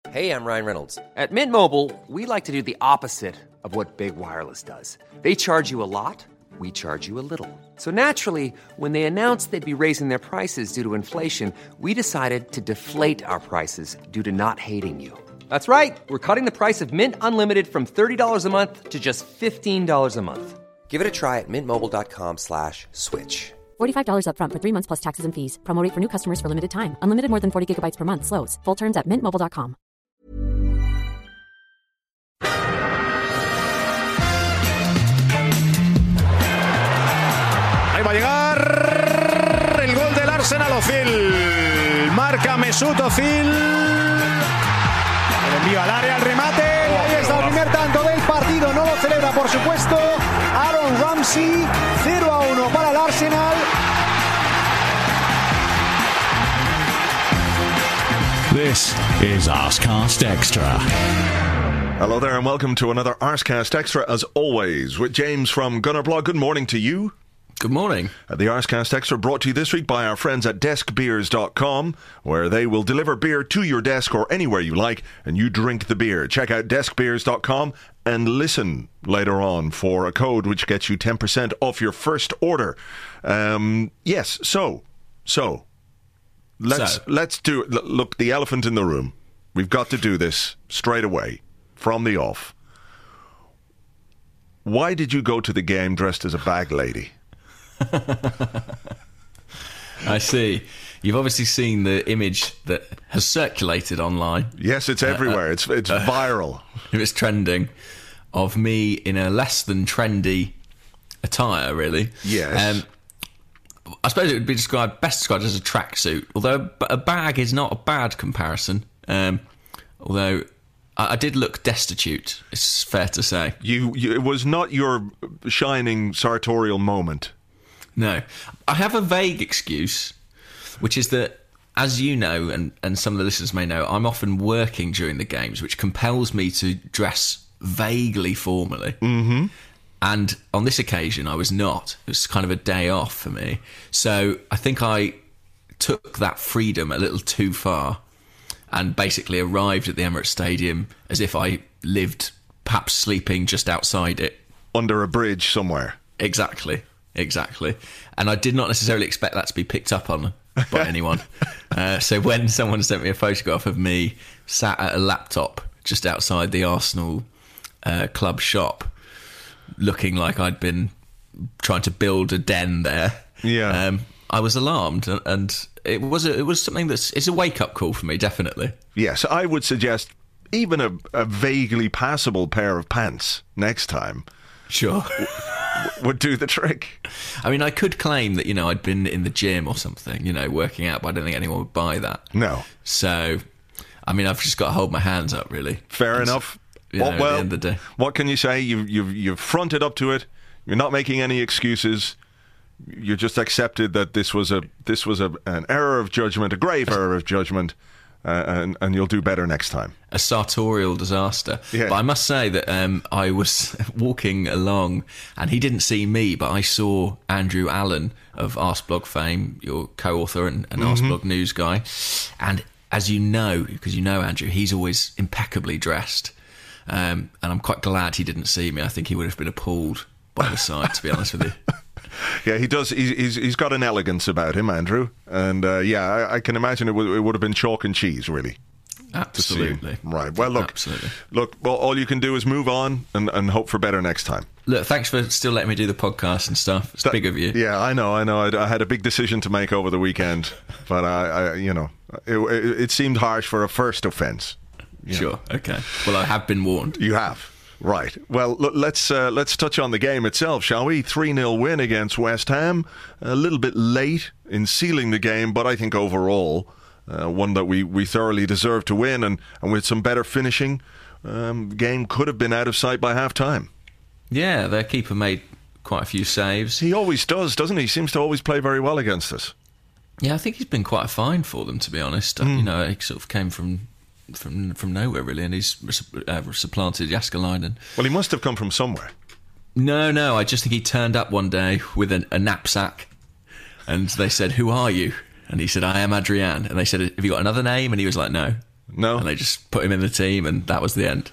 Hey, I'm Ryan Reynolds. At Mint Mobile, we like to do the opposite of what Big Wireless does. They charge you a lot, we charge you a little. So naturally, when they announced they'd be raising their prices due to inflation, we decided to deflate our prices due to not hating you. That's right. We're cutting the price of Mint Unlimited from $30 a month to just $15 a month. Give it a try at mintmobile.com/switch. $45 up front for 3 months plus taxes and fees. Promo rate for new customers for limited time. Unlimited more than 40 gigabytes per month. Slows full terms at mintmobile.com. Ahí va a llegar el gol del Arsenal. Ozil marca Mesut Ozil. El envío al área, al remate. Y ahí está el primer tanto del partido. No lo celebra, por supuesto, Aaron Ramsey. 0-1 para el Arsenal. This is Arscast Extra. Hello there and welcome to another Arscast Extra, as always, with James from Gunnerblog. Good morning to you. Good morning. The Arscast Extra brought to you this week by our friends at deskbeers.com, where they will deliver beer to your desk or anywhere you like, and you drink the beer. Check out deskbeers.com and listen later on for a code which gets you 10% off your first order. Yes, so let's do it. Look, the elephant in the room. We've got to do this straight away, from the off. Why did you go to the game dressed as a bag lady? I see. You've obviously seen the image that has circulated online. Yes, it's everywhere. It's viral. It's trending, of me in a less than trendy attire, really. Yes. I suppose it would be best described as a tracksuit, although a bag is not a bad comparison. Although I did look destitute, it's fair to say. It was not your shining sartorial moment. No. I have a vague excuse, which is that, as you know, and some of the listeners may know, I'm often working during the games, which compels me to dress vaguely formally. Mm-hmm. And on this occasion, I was not. It was kind of a day off for me. So I think I took that freedom a little too far and basically arrived at the Emirates Stadium as if I lived, perhaps sleeping just outside it. Under a bridge somewhere. Exactly. And I did not necessarily expect that to be picked up on by anyone. So when someone sent me a photograph of me sat at a laptop just outside the Arsenal club shop, looking like I'd been trying to build a den there, I was alarmed, and it was something it's a wake-up call for me, definitely. Yes, I would suggest even a vaguely passable pair of pants next time. Sure. Would do the trick. I mean, I could claim that, I'd been in the gym or something, working out, but I don't think anyone would buy that. No. So, I mean, I've just got to hold my hands up, really. Fair enough. At the end of the day. What can you say? You've fronted up to it. You're not making any excuses. You just accepted that this was an error of judgment, a grave error of judgment, and you'll do better next time. A sartorial disaster. Yeah. But I must say that I was walking along, and he didn't see me, but I saw Andrew Allen of Arsblog fame, your co-author and Arsblog news guy. And as you know, because you know Andrew, he's always impeccably dressed. And I'm quite glad he didn't see me. I think he would have been appalled by the sight, to be honest with you. Yeah, he does. He's got an elegance about him, Andrew. And I can imagine it would have been chalk and cheese, really. Absolutely. Right. Well, look. Well, all you can do is move on and hope for better next time. Look, thanks for still letting me do the podcast and stuff. It's big of you. Yeah, I know. I had a big decision to make over the weekend, but it seemed harsh for a first offence. Sure. Okay. Well, I have been warned. You have. Right. Well, look, let's touch on the game itself, shall we? 3-0 win against West Ham. A little bit late in sealing the game, but I think overall one that we thoroughly deserved to win, and with some better finishing, the game could have been out of sight by half-time. Yeah, their keeper made quite a few saves. He always does, doesn't he? He seems to always play very well against us. Yeah, I think he's been quite fine for them, to be honest. He sort of came from nowhere, really, and he's supplanted Jääskeläinen. Well, he must have come from somewhere. No, I just think he turned up one day with a knapsack, and they said, "Who are you?" And he said, "I am Adrian." And they said, "Have you got another name?" And he was like, "No." No. And they just put him in the team, and that was the end.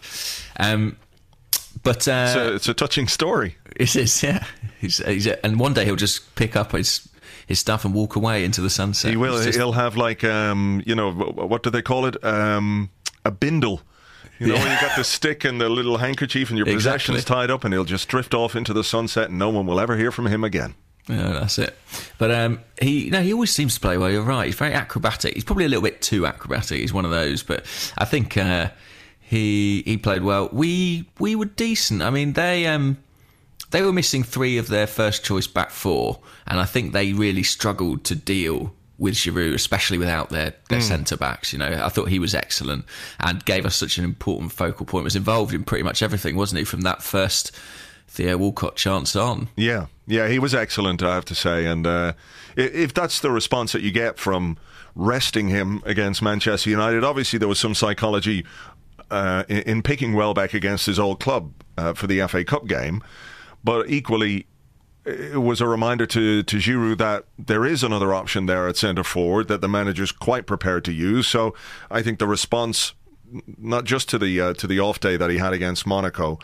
But it's a touching story. It is, yeah. And one day he'll just pick up his stuff and walk away into the sunset. He will. He'll have like, what do they call it? A bindle. Where you got the stick and the little handkerchief and your possessions tied up, and he'll just drift off into the sunset, and no one will ever hear from him again. Yeah, that's it. But he always seems to play well. You're right. He's very acrobatic. He's probably a little bit too acrobatic. He's one of those. But I think he played well. We were decent. I mean, they were missing 3 of their first choice back 4, and I think they really struggled to deal with Giroud, especially without their centre backs. I thought he was excellent and gave us such an important focal point. Was involved in pretty much everything, wasn't he, from that first Theo Walcott chance on? Yeah, he was excellent, I have to say. And if that's the response that you get from resting him against Manchester United, obviously there was some psychology in picking Welbeck against his old club for the FA Cup game. But equally, it was a reminder to Giroud that there is another option there at centre forward that the manager's quite prepared to use. So I think the response, not just to the off day that he had against Monaco,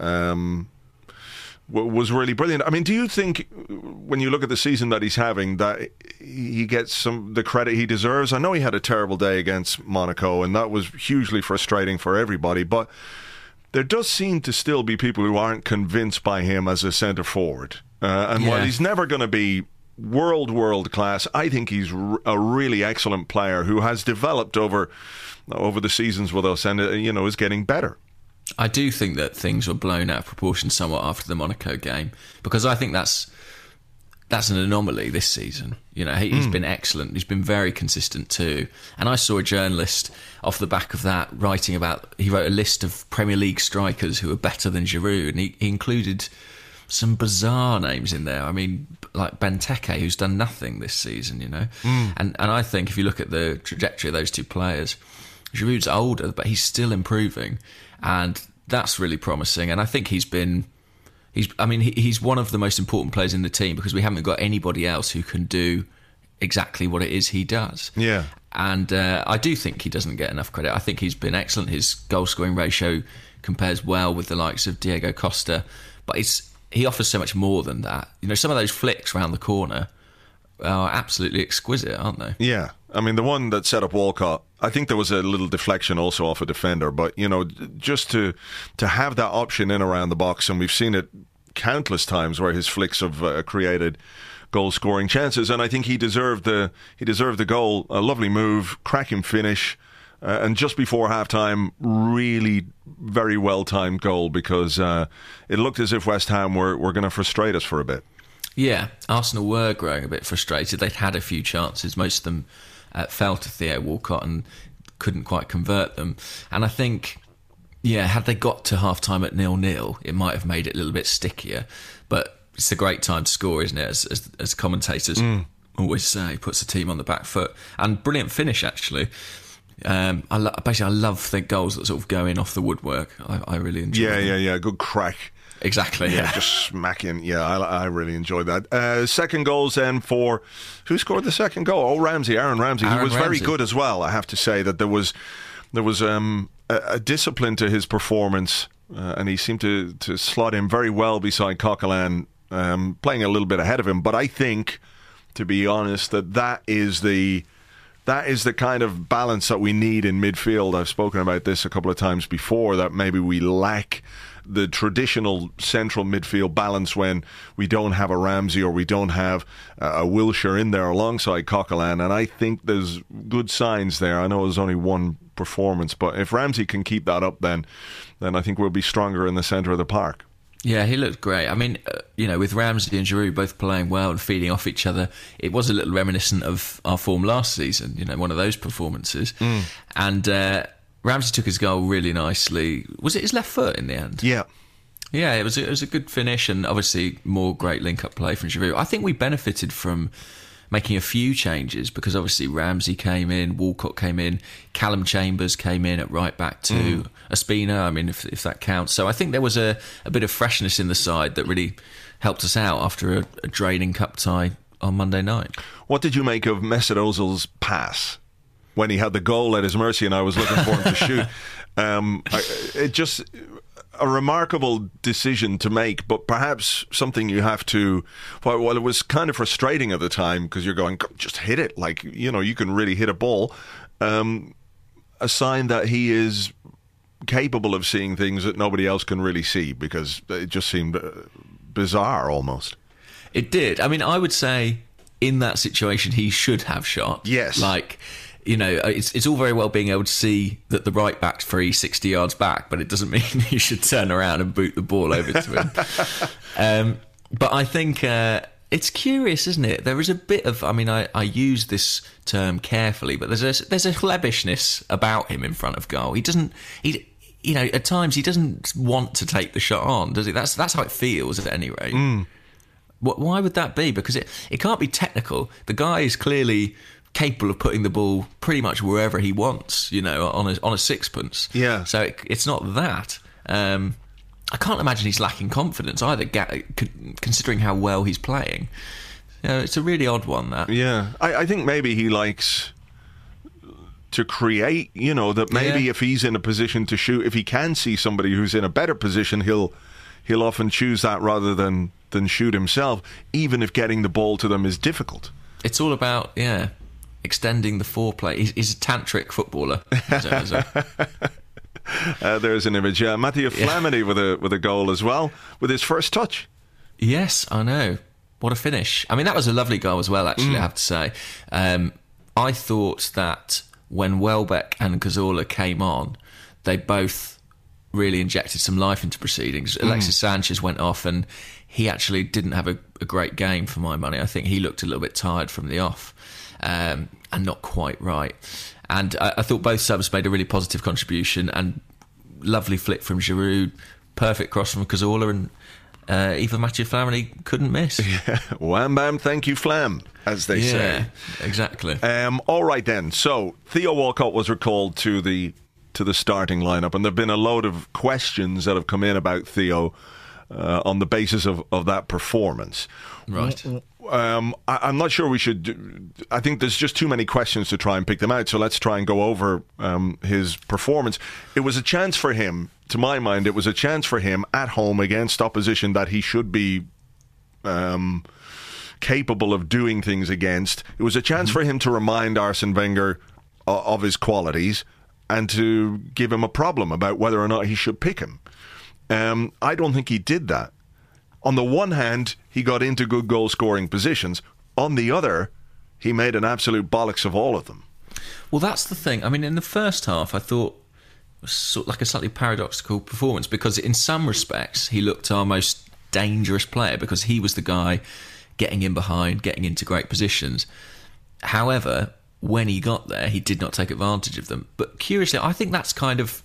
was really brilliant. I mean, do you think, when you look at the season that he's having, that he gets the credit he deserves? I know he had a terrible day against Monaco, and that was hugely frustrating for everybody, but there does seem to still be people who aren't convinced by him as a centre forward. While he's never going to be world class, I think he's a really excellent player who has developed over the seasons with us, and is getting better. I do think that things were blown out of proportion somewhat after the Monaco game, because I think that's an anomaly this season. He's been excellent. He's been very consistent too. And I saw a journalist off the back of that he wrote a list of Premier League strikers who are better than Giroud, and he included some bizarre names in there. I mean, like Benteke, who's done nothing this season, And I think if you look at the trajectory of those two players, Giroud's older, but he's still improving, and that's really promising. And I think he's one of the most important players in the team, because we haven't got anybody else who can do exactly what it is he does. Yeah. And I do think he doesn't get enough credit. I think he's been excellent. His goal-scoring ratio compares well with the likes of Diego Costa, but he offers so much more than that. Some of those flicks round the corner are absolutely exquisite, aren't they? Yeah. I mean, the one that set up Walcott, I think there was a little deflection also off a defender, but, just to have that option in around the box, and we've seen it countless times where his flicks have created goal-scoring chances, and I think he deserved the goal. A lovely move, cracking finish, and just before half-time, really very well-timed goal, because it looked as if West Ham were going to frustrate us for a bit. Yeah, Arsenal were growing a bit frustrated. They'd had a few chances. Most of them fell to Theo Walcott and couldn't quite convert them. And I think, had they got to half-time at 0-0, it might have made it a little bit stickier. But it's a great time to score, isn't it? As commentators always say, puts the team on the back foot. And brilliant finish, actually. I love the goals that sort of go in off the woodwork. I really enjoy them. Yeah. Good crack. Exactly, yeah. Just smacking. Yeah, I really enjoyed that. Second goals then for... Who scored the second goal? Aaron Ramsey. He was very good as well, I have to say. That there was a discipline to his performance, and he seemed to slot in very well beside Coquelin, playing a little bit ahead of him. But I think, to be honest, that is the kind of balance that we need in midfield. I've spoken about this a couple of times before, that maybe we lack the traditional central midfield balance when we don't have a Ramsey or we don't have a Wilshere in there alongside Coquelin, and I think there's good signs there. I know there's only one performance, but if Ramsey can keep that up, then I think we'll be stronger in the centre of the park. Yeah, he looked great. I mean, with Ramsey and Giroud both playing well and feeding off each other, it was a little reminiscent of our form last season, one of those performances. And Ramsey took his goal really nicely. Was it his left foot in the end? Yeah. Yeah, it was a good finish, and obviously more great link-up play from Giroud. I think we benefited from making a few changes, because obviously Ramsey came in, Walcott came in, Callum Chambers came in at right back to Ospina, I mean, if that counts. So I think there was a bit of freshness in the side that really helped us out after a draining cup tie on Monday night. What did you make of Mesut Ozil's pass? when he had the goal at his mercy and I was looking for him to shoot. It just a remarkable decision to make, but perhaps something you have to. Well, it was kind of frustrating at the time because you're going, just hit it, like you can really hit a ball. A sign that he is capable of seeing things that nobody else can really see, because it just seemed bizarre almost. It did. I mean, I would say in that situation he should have shot. Yes. Like, it's all very well being able to see that the right back's free 60 yards back, but it doesn't mean you should turn around and boot the ball over to him. But I think it's curious, isn't it? There is a bit of, I use this term carefully, but there's a clebbishness about him in front of goal. At times he doesn't want to take the shot on, does he? That's how it feels at any rate. Why would that be? Because it can't be technical. The guy is clearly capable of putting the ball pretty much wherever he wants, on a sixpence. Yeah. So it's not that. I can't imagine he's lacking confidence either, considering how well he's playing. It's a really odd one, that. Yeah. I think maybe he likes to create, that maybe if he's in a position to shoot, if he can see somebody who's in a better position, he'll often choose that rather than shoot himself, even if getting the ball to them is difficult. It's all about, extending the foreplay. He's a tantric footballer. There's an image. Mathieu Flamini with a goal as well, with his first touch. Yes, I know. What a finish. I mean, that was a lovely goal as well, actually, I have to say. I thought that when Welbeck and Cazorla came on, they both really injected some life into proceedings. Alexis Sanchez went off and he actually didn't have a great game for my money. I think he looked a little bit tired from the off and not quite right. And I thought both subs made a really positive contribution, and lovely flick from Giroud, perfect cross from Cazorla, and even Mathieu Flamini couldn't miss. Yeah. Wham bam, thank you Flam, as they say. Yeah, exactly. All right then. So Theo Walcott was recalled to the starting lineup, and there've been a load of questions that have come in about Theo on the basis of that performance. Right. I'm not sure we should. I think there's just too many questions to try and pick them out. So let's try and go over his performance. It was a chance for him, to my mind. It was a chance for him at home against opposition that he should be capable of doing things against. It was a chance for him to remind Arsene Wenger of his qualities and to give him a problem about whether or not he should pick him. I don't think he did that. On the one hand, he got into good goal-scoring positions. On the other, he made an absolute bollocks of all of them. Well, that's the thing. I mean, in the first half, I thought it was sort of like a slightly paradoxical performance, because in some respects, he looked our most dangerous player because he was the guy getting in behind, getting into great positions. However, when he got there, he did not take advantage of them. But curiously, I think that's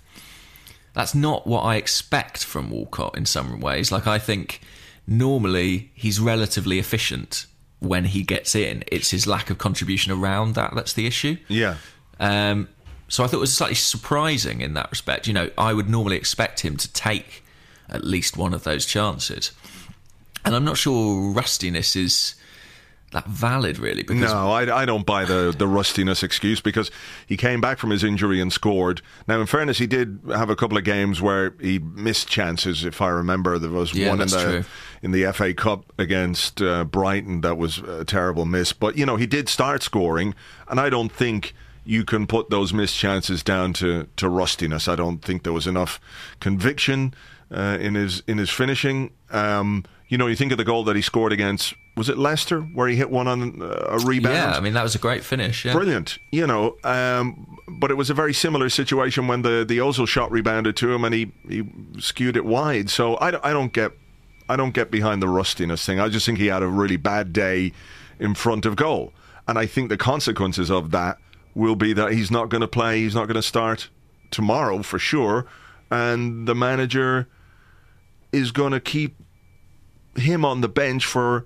not what I expect from Walcott in some ways. Like, I think normally he's relatively efficient when he gets in. It's his lack of contribution around that's the issue. Yeah. So I thought it was slightly surprising in that respect. I would normally expect him to take at least one of those chances. And I'm not sure rustiness is that valid, really. Because no, I don't buy the rustiness excuse, because he came back from his injury and scored. Now, in fairness, he did have a couple of games where he missed chances. If I remember, there was one in the FA Cup against Brighton that was a terrible miss. But he did start scoring, and I don't think you can put those missed chances down to rustiness. I don't think there was enough conviction in his finishing. You think of the goal that he scored against, was it Leicester, where he hit one on a rebound? Yeah, I mean, that was a great finish. Yeah. Brilliant. But it was a very similar situation when the Ozil shot rebounded to him and he skewed it wide. So I don't get behind the rustiness thing. I just think he had a really bad day in front of goal. And I think the consequences of that will be that he's not going to play, he's not going to start tomorrow for sure. And the manager is going to keep him on the bench for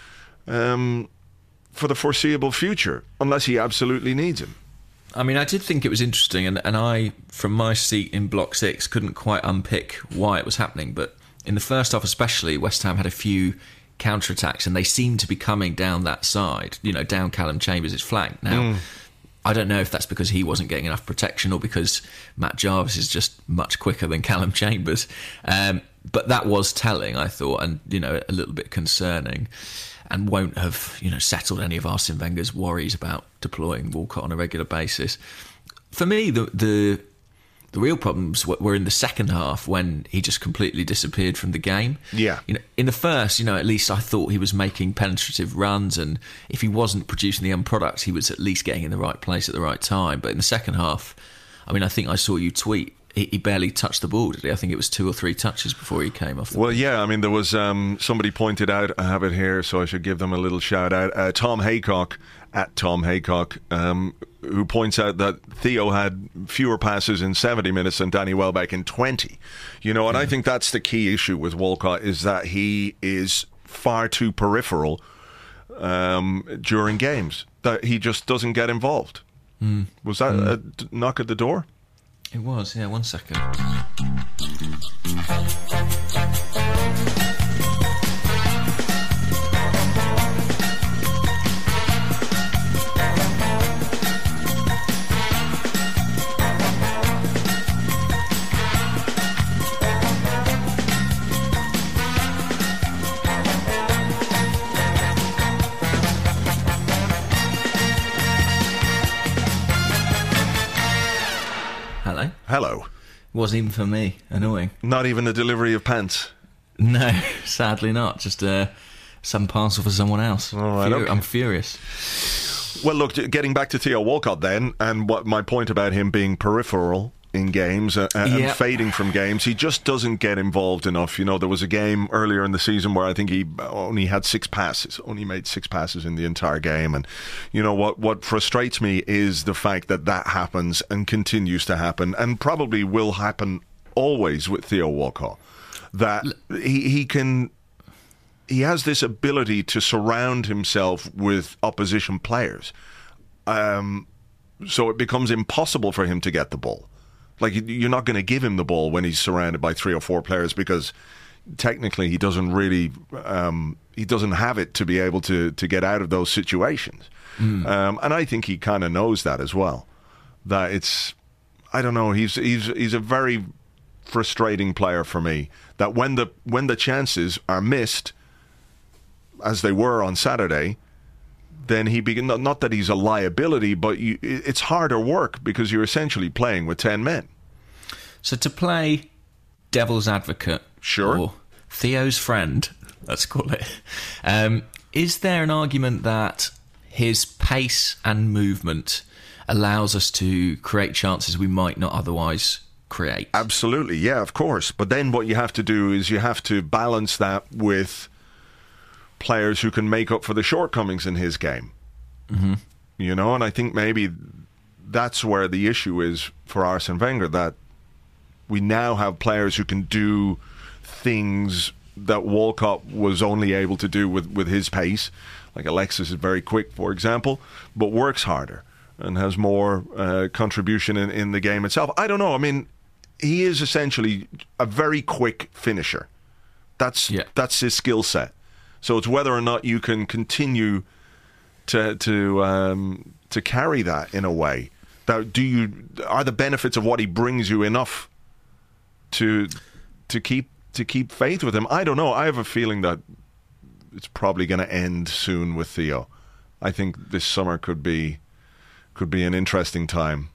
the foreseeable future, unless he absolutely needs him. I mean, I did think it was interesting, and I, from my seat in Block 6, couldn't quite unpick why it was happening. But in the first half especially, West Ham had a few counter-attacks, and they seemed to be coming down that side, down Callum Chambers' flank. Now, I don't know if that's because he wasn't getting enough protection or because Matt Jarvis is just much quicker than Callum Chambers. But that was telling, I thought, and, a little bit concerning, and won't have, settled any of Arsene Wenger's worries about deploying Walcott on a regular basis. For me, the real problems were in the second half when he just completely disappeared from the game. Yeah. In the first, at least I thought he was making penetrative runs, and if he wasn't producing the end product, he was at least getting in the right place at the right time. But in the second half, I think I saw you tweet, he barely touched the ball, did he? I think it was 2 or 3 touches before he came off the Well, pitch. yeah, there was somebody pointed out, I have it here, so I should give them a little shout out. Tom Haycock, at Tom Haycock, who points out that Theo had fewer passes in 70 minutes than Danny Welbeck in 20. And I think that's the key issue with Walcott, is that he is far too peripheral during games, that he just doesn't get involved. Was that a knock at the door? It was, yeah, 1 second. Hello. Wasn't even for me. Annoying. Not even a delivery of pants? No, sadly not. Just some parcel for someone else. All right, okay. I'm furious. Well, look, getting back to Theo Walcott then, and what my point about him being peripheral in games and fading from games, he just doesn't get involved enough. There was a game earlier in the season where I think he only had 6 passes, only made 6 passes in the entire game. And what frustrates me is the fact that happens and continues to happen, and probably will happen always with Theo Walcott, that he has this ability to surround himself with opposition players, so it becomes impossible for him to get the ball. Like, you're not going to give him the ball when he's surrounded by 3 or 4 players, because technically he doesn't really he doesn't have it to be able to get out of those situations. And I think he kind of knows that as well. That it's, I don't know, he's a very frustrating player for me. That when the chances are missed, as they were on Saturday, then he begin. Not that he's a liability, but it's harder work because you're essentially playing with 10 men. So to play devil's advocate, sure, or Theo's friend, let's call it, is there an argument that his pace and movement allows us to create chances we might not otherwise create? Absolutely, yeah, of course. But then what you have to do is you have to balance that with players who can make up for the shortcomings in his game. And I think maybe that's where the issue is for Arsene Wenger, that we now have players who can do things that Walcott was only able to do with his pace. Like Alexis is very quick, for example, but works harder and has more contribution in the game itself. I don't know. He is essentially a very quick finisher. That's his skill set. So it's whether or not you can continue to carry that in a way. Are the benefits of what he brings you enough to keep faith with him? I don't know. I have a feeling that it's probably going to end soon with Theo. I think this summer could be an interesting time.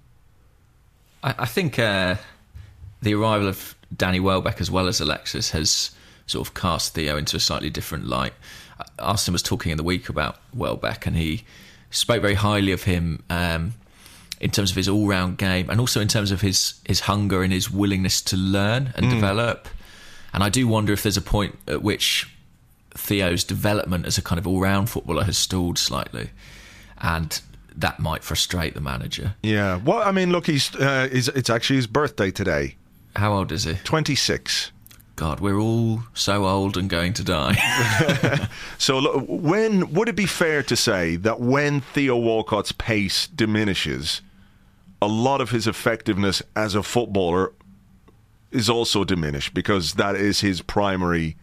I think the arrival of Danny Welbeck as well as Alexis has sort of cast Theo into a slightly different light. Arsene was talking in the week about Welbeck, and he spoke very highly of him in terms of his all-round game, and also in terms of his hunger and his willingness to learn and develop. And I do wonder if there's a point at which Theo's development as a kind of all-round footballer has stalled slightly, and that might frustrate the manager. Yeah. Well, look, it's actually his birthday today. How old is he? 26. God, we're all so old and going to die. So look, would it be fair to say that when Theo Walcott's pace diminishes, a lot of his effectiveness as a footballer is also diminished, because that is his primary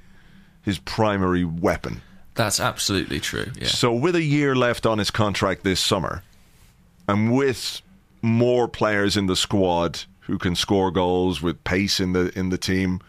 weapon? That's absolutely true, yeah. So with a year left on his contract this summer, and with more players in the squad who can score goals with pace in the team,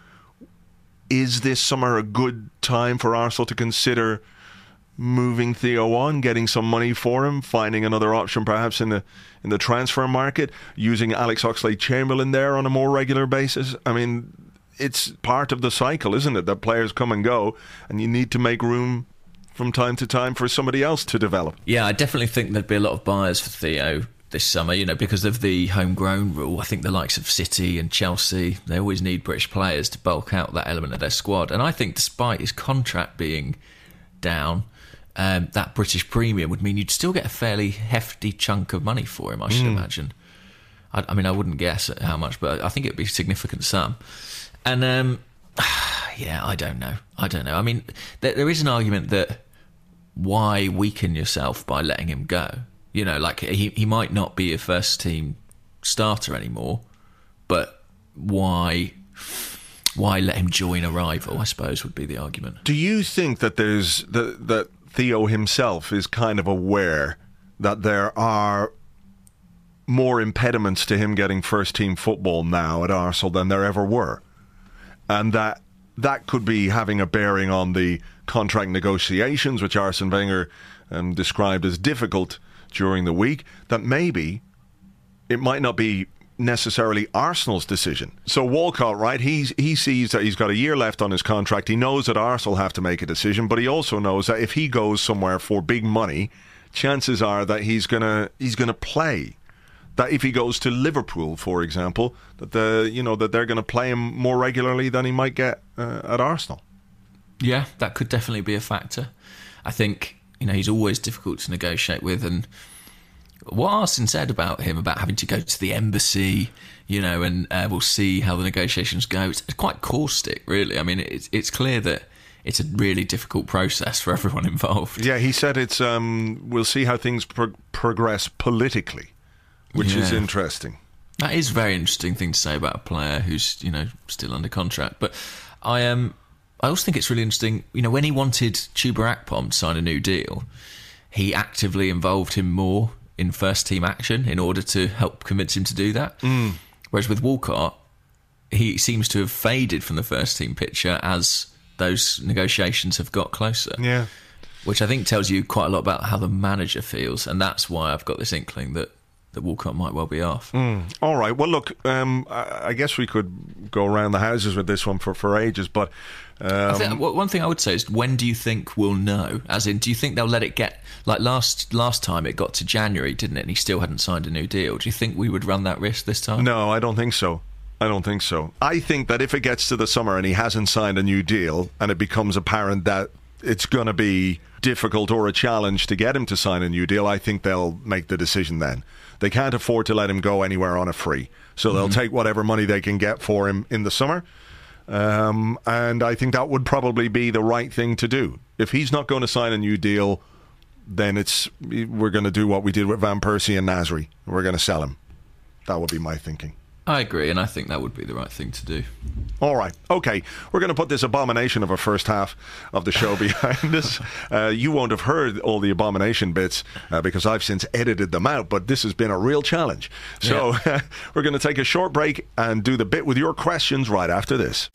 is this summer a good time for Arsenal to consider moving Theo on, getting some money for him, finding another option perhaps in the transfer market, using Alex Oxlade-Chamberlain there on a more regular basis? I mean, it's part of the cycle, isn't it, that players come and go, and you need to make room from time to time for somebody else to develop. Yeah, I definitely think there'd be a lot of buyers for Theo this summer, because of the homegrown rule. I think the likes of City and Chelsea, they always need British players to bulk out that element of their squad. And I think despite his contract being down, that British premium would mean you'd still get a fairly hefty chunk of money for him, I should imagine. I mean, I wouldn't guess at how much, but I think it'd be a significant sum. And, yeah, I don't know. I mean, there is an argument that why weaken yourself by letting him go? Like he might not be a first team starter anymore, but why let him join a rival, I suppose, would be the argument. Do you think that that Theo himself is kind of aware that there are more impediments to him getting first team football now at Arsenal than there ever were, and that could be having a bearing on the contract negotiations, which Arsene Wenger described as difficult during the week, that maybe it might not be necessarily Arsenal's decision? So Walcott, right, he sees that he's got a year left on his contract. He knows that Arsenal have to make a decision, but he also knows that if he goes somewhere for big money, chances are that he's gonna play. That if he goes to Liverpool, for example, that that they're going to play him more regularly than he might get at Arsenal. Yeah, that could definitely be a factor. I think he's always difficult to negotiate with, and what Arsene said about him, about having to go to the embassy, and we'll see how the negotiations go, it's quite caustic, really. I mean, it's clear that it's a really difficult process for everyone involved. Yeah, he said it's we'll see how things progress politically, which is interesting. That is a very interesting thing to say about a player who's still under contract. But I also think it's really interesting, when he wanted Chuba Akpom to sign a new deal, he actively involved him more in first team action in order to help convince him to do that. Whereas with Walcott, he seems to have faded from the first team picture as those negotiations have got closer. Yeah. Which I think tells you quite a lot about how the manager feels, and that's why I've got this inkling that Walcott might well be off. All right. Well, look, I guess we could go around the houses with this one for ages, but I think one thing I would say is, when do you think we'll know? As in, do you think they'll let it get, like last time it got to January, didn't it, and he still hadn't signed a new deal? Do you think we would run that risk this time? No, I don't think so. I think that if it gets to the summer and he hasn't signed a new deal, and it becomes apparent that it's going to be difficult or a challenge to get him to sign a new deal, I think they'll make the decision then. They can't afford to let him go anywhere on a free. So they'll take whatever money they can get for him in the summer. And I think that would probably be the right thing to do. If he's not going to sign a new deal, then we're going to do what we did with Van Persie and Nasri. We're going to sell him. That would be my thinking. I agree, and I think that would be the right thing to do. All right. Okay. We're going to put this abomination of a first half of the show behind us. You won't have heard all the abomination bits because I've since edited them out, but this has been a real challenge. So we're going to take a short break and do the bit with your questions right after this.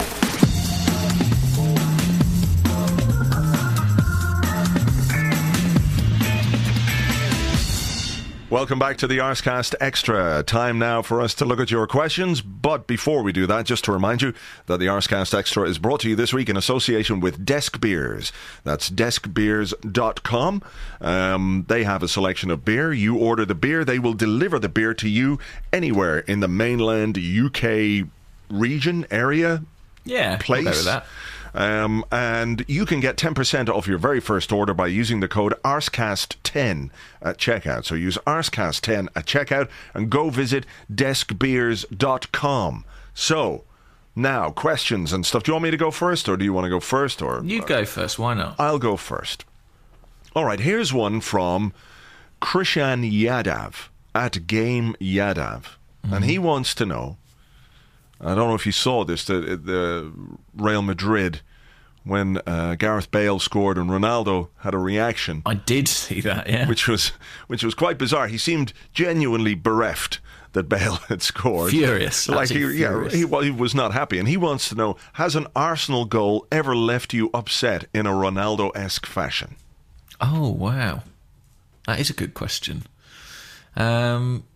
Welcome back to the Arscast Extra. Time now for us to look at your questions. But before we do that, just to remind you that the Arscast Extra is brought to you this week in association with Desk Beers. That's deskbeers.com. They have a selection of beer. You order the beer, they will deliver the beer to you anywhere in the mainland UK region, area, place. I'll go with that. And you can get 10% off your very first order by using the code ARSCAST10 at checkout. So use ARSCAST10 at checkout and go visit deskbeers.com. So, now, questions and stuff. Do you want me to go first, or do you want to go first? Or you go first, why not? I'll go first. All right, here's one from Krishan Yadav at Game Yadav. And he wants to know, I don't know if you saw this, the Real Madrid when Gareth Bale scored and Ronaldo had a reaction. I did see that, yeah. Which was quite bizarre. He seemed genuinely bereft that Bale had scored. Furious. Like furious. He was not happy. And he wants to know, has an Arsenal goal ever left you upset in a Ronaldo-esque fashion? Oh, wow. That is a good question. I'm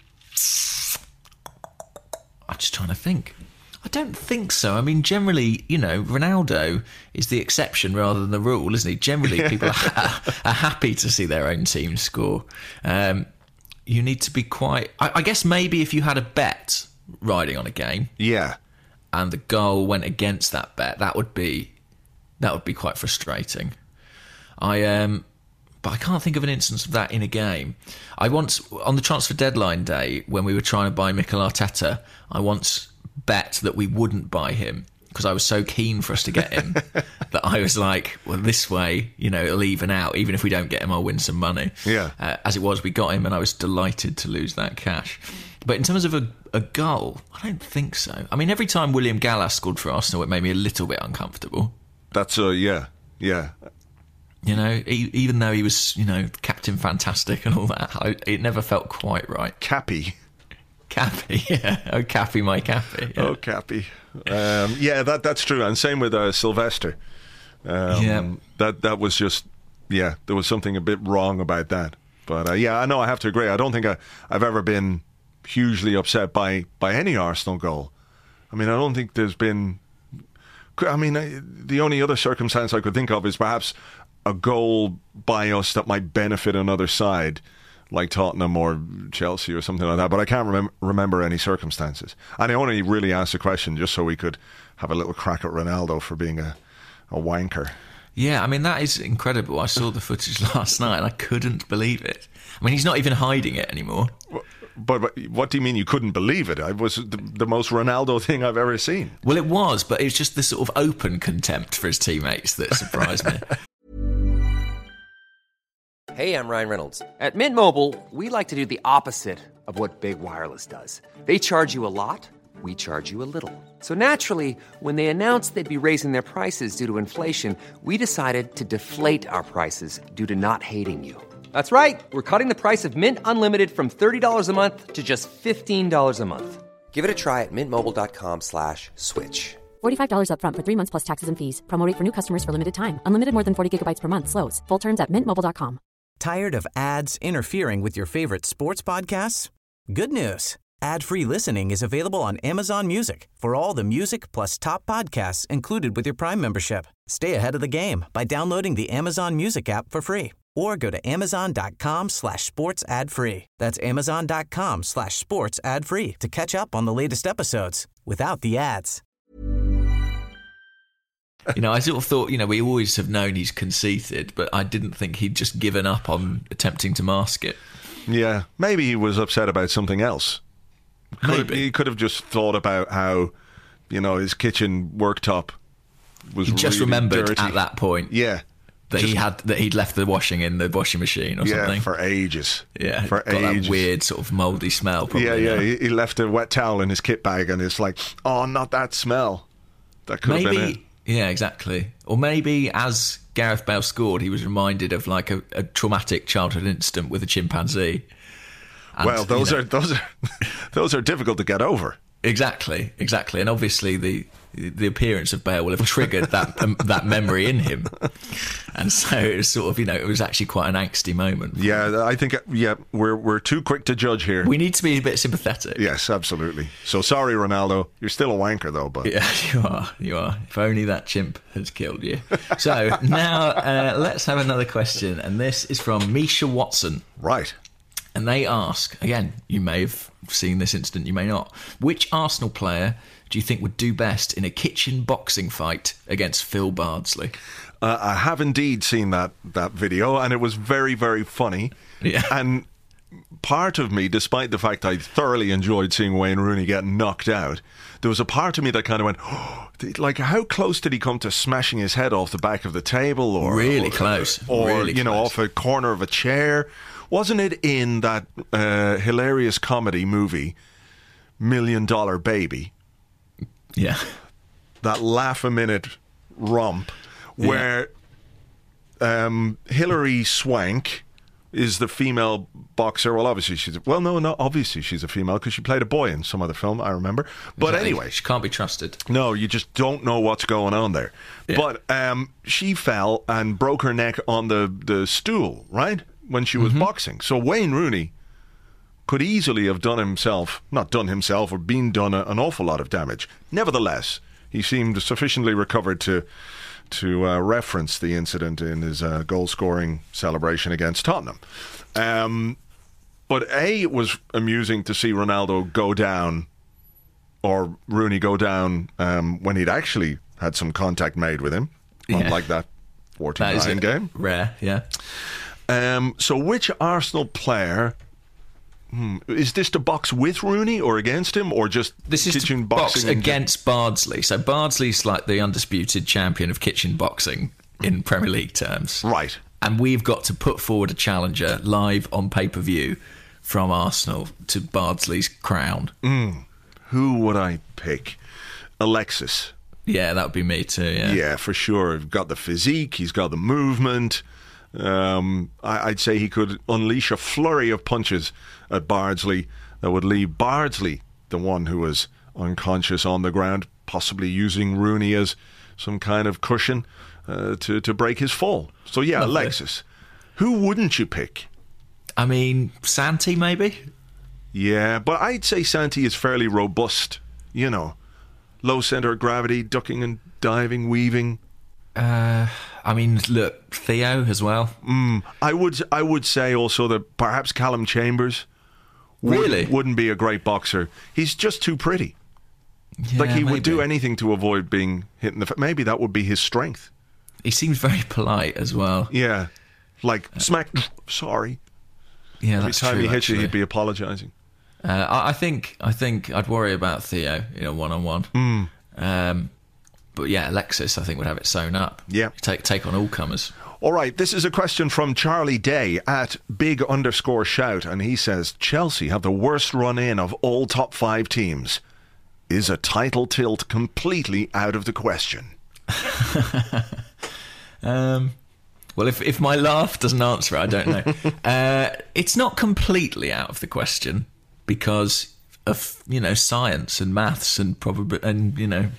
just trying to think. I don't think so. I mean, generally, Ronaldo is the exception rather than the rule, isn't he? Generally, people are happy to see their own team score. You need to be quite... I guess maybe if you had a bet riding on a game... Yeah. And the goal went against that bet, that would be quite frustrating. But I can't think of an instance of that in a game. I once, on the transfer deadline day, when we were trying to buy Mikel Arteta, I once bet that we wouldn't buy him because I was so keen for us to get him that I was like, well, this way, it'll even out. Even if we don't get him, I'll win some money. Yeah. As it was, we got him and I was delighted to lose that cash. But in terms of a goal, I don't think so. I mean, every time William Gallas scored for Arsenal, it made me a little bit uncomfortable. That's, yeah. Even though he was, Captain Fantastic and all that, it never felt quite right. Cappy, yeah. Oh, Cappy, my Cappy. Yeah. Oh, Cappy. Yeah, that's true. And same with Sylvester. That was just, there was something a bit wrong about that. But I know I have to agree. I don't think I've ever been hugely upset by any Arsenal goal. I mean, I don't think there's been... I mean, the only other circumstance I could think of is perhaps a goal by us that might benefit another side, like Tottenham or Chelsea or something like that. But I can't remember any circumstances. And I only really asked the question just so we could have a little crack at Ronaldo for being a wanker. Yeah, I mean, that is incredible. I saw the footage last night and I couldn't believe it. I mean, he's not even hiding it anymore. But what do you mean you couldn't believe it? It was the most Ronaldo thing I've ever seen. Well, it was, but it's just this sort of open contempt for his teammates that surprised me. Hey, I'm Ryan Reynolds. At Mint Mobile, we like to do the opposite of what Big Wireless does. They charge you a lot, we charge you a little. So naturally, when they announced they'd be raising their prices due to inflation, we decided to deflate our prices due to not hating you. That's right. We're cutting the price of Mint Unlimited from $30 a month to just $15 a month. Give it a try at mintmobile.com/switch. $45 up front for 3 months plus taxes and fees. Promo rate for new customers for limited time. Unlimited more than 40 gigabytes per month slows. Full terms at mintmobile.com. Tired of ads interfering with your favorite sports podcasts? Good news. Ad-free listening is available on Amazon Music for all the music plus top podcasts included with your Prime membership. Stay ahead of the game by downloading the Amazon Music app for free or go to amazon.com/sports ad free. That's amazon.com/sports ad free to catch up on the latest episodes without the ads. I sort of thought, we always have known he's conceited, but I didn't think he'd just given up on attempting to mask it. Yeah, maybe he was upset about something else. He could have just thought about how, his kitchen worktop was he just really remembered dirty at that point. Yeah. That he'd left the washing in the washing machine or something. Yeah, for ages. Yeah, for got ages. That weird sort of mouldy smell. Probably, yeah. He left a wet towel in his kit bag, and it's like, oh, not that smell. That could have been it. Yeah, exactly. Or maybe as Gareth Bale scored, he was reminded of like a traumatic childhood incident with a chimpanzee. And, well, those are difficult to get over. Exactly. And obviously the appearance of Bale will have triggered that memory in him. And so it was sort of, it was actually quite an angsty moment. Yeah, I think, we're too quick to judge here. We need to be a bit sympathetic. Yes, absolutely. So sorry, Ronaldo. You're still a wanker, though. But yeah, you are. If only that chimp had killed you. So now let's have another question. And this is from Misha Watson. Right. And they ask, again, you may have seen this incident, you may not. Which Arsenal player do you think would do best in a kitchen boxing fight against Phil Bardsley? I have indeed seen that video, and it was very, very funny. Yeah. And part of me, despite the fact I thoroughly enjoyed seeing Wayne Rooney get knocked out, there was a part of me that kind of went, oh, like, how close did he come to smashing his head off the back of the table? Or really close. Or, really close. Off a corner of a chair. Wasn't it in that hilarious comedy movie, $1 Million Baby? Yeah. That laugh-a-minute romp where Hilary Swank is the female boxer. Well, obviously she's obviously she's a female because she played a boy in some other film, I remember. But Exactly. anyway, She can't be trusted. no, you just don't know what's going on there. Yeah. But she fell and broke her neck on the stool, right, when she was boxing. So Wayne Rooney could easily have been done an awful lot of damage. Nevertheless, he seemed sufficiently recovered to reference the incident in his goal-scoring celebration against Tottenham. But it was amusing to see Ronaldo go down, or Rooney go down, when he'd actually had some contact made with him, unlike that 49 game. Rare, yeah. So which Arsenal player... is this to box with Rooney or against him, or just This is kitchen to box boxing against Bardsley. So Bardsley's like the undisputed champion of kitchen boxing in Premier League terms. Right. And we've got to put forward a challenger live on pay-per-view from Arsenal to Bardsley's crown. Who would I pick? Alexis. Yeah, that would be me too, yeah. Yeah, for sure. He's got the physique, he's got the movement. I'd say he could unleash a flurry of punches at Bardsley that would leave Bardsley the one who was unconscious on the ground, possibly using Rooney as some kind of cushion to break his fall. So yeah, Lovely. Alexis. Who wouldn't you pick? I mean, Santi maybe? Yeah, but I'd say Santi is fairly robust. You know, low centre of gravity, ducking and diving, weaving. I mean, look, Theo as well. I would say also that perhaps Callum Chambers Really? wouldn't be a great boxer. He's just too pretty. Like he would do anything to avoid being hit in the face. Maybe that would be his strength. He seems very polite as well. Yeah, like smack. Sorry. Yeah, Every that's time true. he hits you, actually. he'd be apologising. I think I'd worry about Theo, one-on-one. But yeah, Alexis, I think, would have it sewn up. Yeah. Take on all comers. All right, this is a question from Charlie Day at big_shout, and he says, Chelsea have the worst run-in of all top 5 teams. Is a title tilt completely out of the question? Well, if my laugh doesn't answer it, I don't know. It's not completely out of the question because of science and maths and probability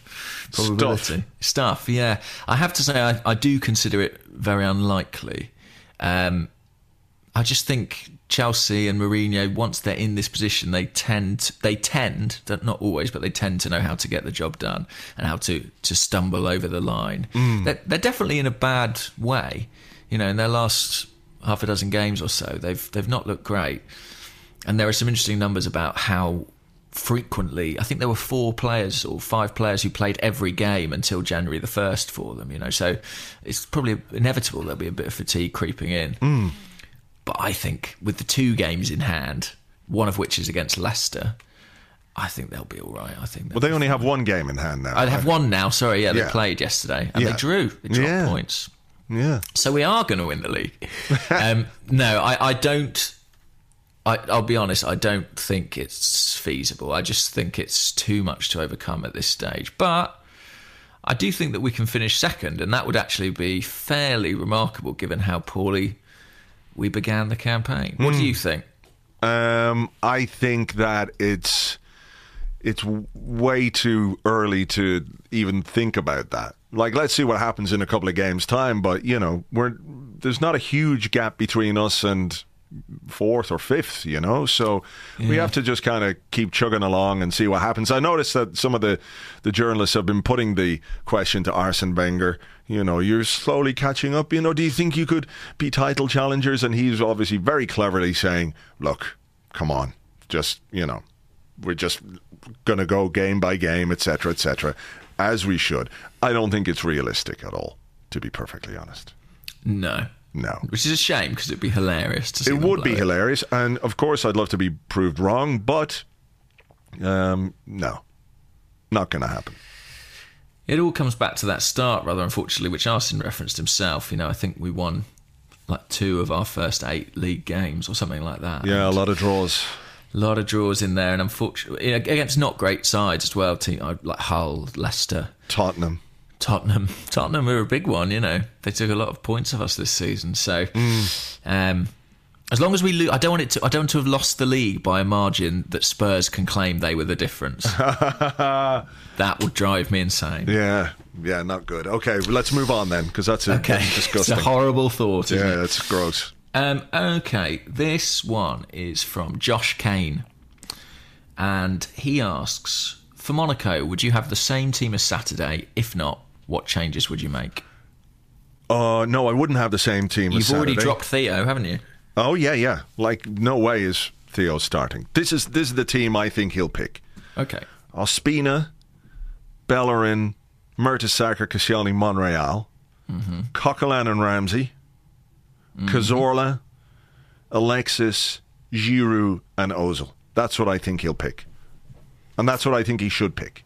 stuff. Yeah, I have to say I do consider it very unlikely. I just think Chelsea and Mourinho, once they're in this position, they tend, not always, but they tend to know how to get the job done and how to stumble over the line. They're definitely in a bad way. In their last half a dozen games or so, they've not looked great. And there are some interesting numbers about how frequently, I think there were 4 players or 5 players who played every game until January the 1st for them, so it's probably inevitable there'll be a bit of fatigue creeping in. But I think with the 2 games in hand, one of which is against Leicester, I think they'll be all right. Well, they only have 1 game in hand now. I'd have 1 now, sorry, they played yesterday and they drew. They dropped points. Yeah. So we are going to win the league. No, I don't. I'll be honest, I don't think it's feasible. I just think it's too much to overcome at this stage. But I do think that we can finish second, and that would actually be fairly remarkable given how poorly we began the campaign. What do you think? I think that it's way too early to even think about that. Like, let's see what happens in a couple of games' time, but, there's not a huge gap between us and 4th or 5th, so we have to just kind of keep chugging along and see what happens. I noticed that some of the journalists have been putting the question to Arsene Wenger, you're slowly catching up, do you think you could be title challengers? And he's obviously very cleverly saying, look, come on, just, we're just going to go game by game, etc., as we should. I don't think it's realistic at all, to be perfectly honest. No. Which is a shame because it'd be hilarious to see. It would be hilarious, and of course I'd love to be proved wrong, but no, not going to happen. It all comes back to that start, rather unfortunately, which Arsene referenced himself. I think we won like 2 of our first 8 league games or something like that. Yeah, a lot of draws. A lot of draws in there, and unfortunately against not great sides as well. Like Hull, Leicester, Tottenham. Tottenham are a big one, you know. They took a lot of points off us this season. So, as long as we lose, I don't want to have lost the league by a margin that Spurs can claim they were the difference. That would drive me insane. Yeah, not good. Okay, well, let's move on then, because that's disgusting. It's a horrible thought, isn't it? Yeah, it's gross. Okay, this one is from Josh Kane. And he asks, for Monaco, would you have the same team as Saturday? If not, what changes would you make? No, I wouldn't have the same team as Saturday. You've already dropped Theo, haven't you? Oh, yeah. Like, no way is Theo starting. This is the team I think he'll pick. Okay. Ospina, Bellerin, Mertesacker, Koscielny, Monreal, Coquelin and Ramsey, Cazorla, Alexis, Giroud and Ozil. That's what I think he'll pick. And that's what I think he should pick.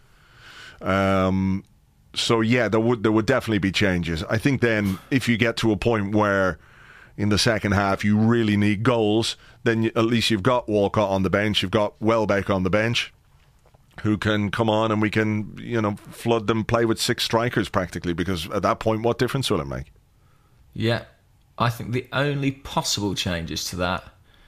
So, yeah, there would definitely be changes. I think then if you get to a point where in the second half you really need goals, then at least you've got Walcott on the bench, you've got Welbeck on the bench, who can come on and we can, flood them, play with 6 strikers practically, because at that point, what difference will it make? Yeah, I think the only possible changes to that,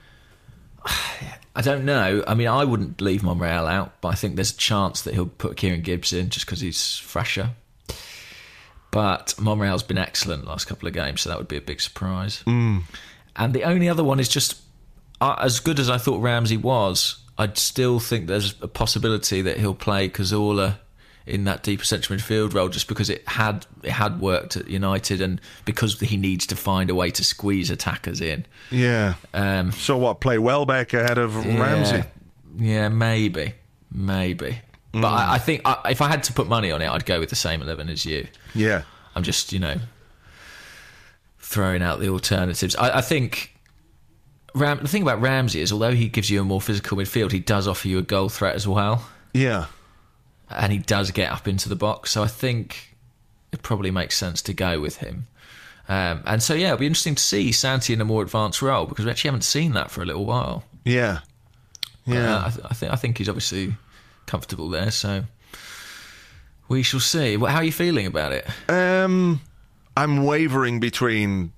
I don't know. I mean, I wouldn't leave Monreal out, but I think there's a chance that he'll put Kieran Gibbs in just because he's fresher. But Monreal's been excellent the last couple of games, so that would be a big surprise. And the only other one is just, as good as I thought Ramsey was, I'd still think there's a possibility that he'll play Cazorla in that deeper central midfield role, just because it had worked at United and because he needs to find a way to squeeze attackers in. Yeah. So what, play Welbeck ahead of Ramsey? Yeah, maybe. But I think if I had to put money on it, I'd go with the same 11 as you. Yeah. I'm just, throwing out the alternatives. I think the thing about Ramsey is, although he gives you a more physical midfield, he does offer you a goal threat as well. Yeah. And he does get up into the box. So I think it probably makes sense to go with him. And so, yeah, it'll be interesting to see Santi in a more advanced role, because we actually haven't seen that for a little while. Yeah. I think he's obviously comfortable there, so we shall see. How are you feeling about it? I'm wavering between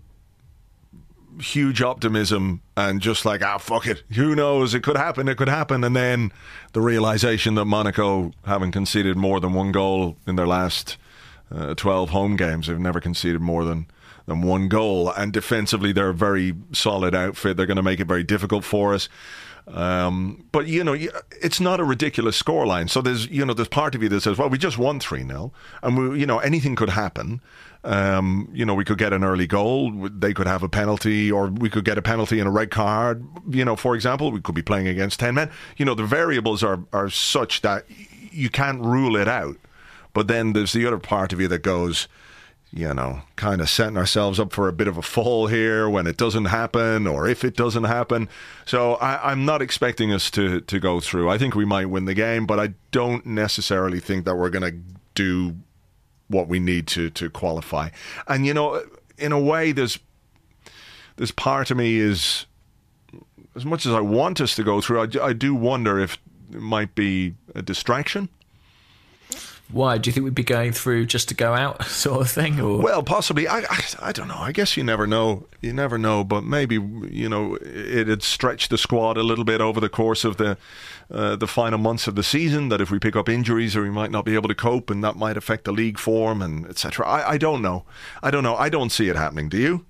huge optimism and just like, fuck it, who knows, it could happen, and then the realisation that Monaco, having conceded more than one goal in their last 12 home games, they've never conceded more than one goal, and defensively they're a very solid outfit. They're going to make it very difficult for us. But it's not a ridiculous scoreline. So there's part of you that says, well, we just won 3-0, and anything could happen. We could get an early goal, they could have a penalty, or we could get a penalty and a red card. For example, we could be playing against 10 men. The variables are such that you can't rule it out. But then there's the other part of you that goes, kind of setting ourselves up for a bit of a fall here when it doesn't happen, or if it doesn't happen. So I'm not expecting us to go through. I think we might win the game, but I don't necessarily think that we're going to do what we need to qualify. And, in a way, there's part of me is, as much as I want us to go through, I do wonder if it might be a distraction. Why? Do you think we'd be going through just to go out, sort of thing? Or? Well, possibly. I don't know. I guess you never know. But maybe, it'd stretch the squad a little bit over the course of the final months of the season, that if we pick up injuries, or we might not be able to cope, and that might affect the league form, and etc. I don't know. I don't see it happening. Do you?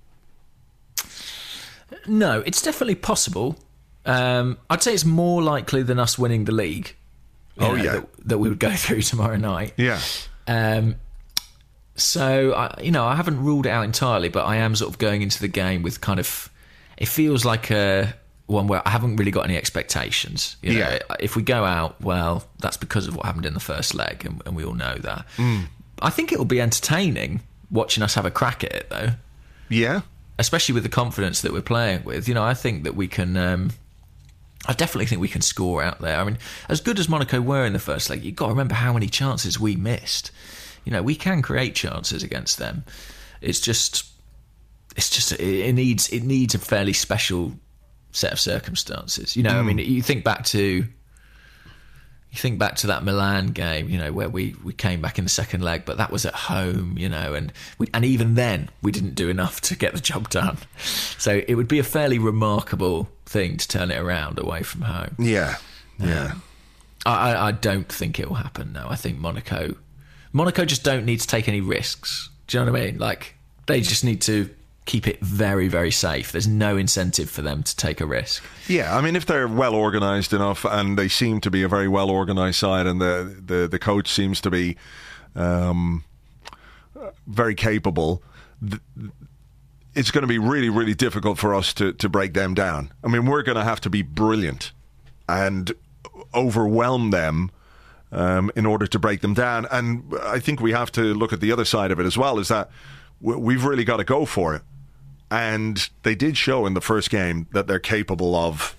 No, it's definitely possible. I'd say it's more likely than us winning the league. That we would go through tomorrow night. Yeah. So I haven't ruled it out entirely, but I am sort of going into the game with kind of, it feels like one where I haven't really got any expectations. If we go out, well, that's because of what happened in the first leg, and we all know that. I think it will be entertaining watching us have a crack at it, though. Yeah. Especially with the confidence that we're playing with. I think that we can. I definitely think we can score out there. I mean, as good as Monaco were in the first leg, you've got to remember how many chances we missed. We can create chances against them. It needs a fairly special set of circumstances. I mean, you think back to You think back to that Milan game, where we came back in the second leg, but that was at home, and even then we didn't do enough to get the job done. So it would be a fairly remarkable thing to turn it around away from home. Yeah. I don't think it will happen. No, I think Monaco just don't need to take any risks. Do you know what I mean? Like, they just need to keep it very, very safe. There's no incentive for them to take a risk. Yeah, I mean, if they're well organised enough, and they seem to be a very well organised side, and the coach seems to be very capable, it's going to be really, really difficult for us to break them down. I mean, we're going to have to be brilliant and overwhelm them in order to break them down. And I think we have to look at the other side of it as well, is that we've really got to go for it. And they did show in the first game that they're capable of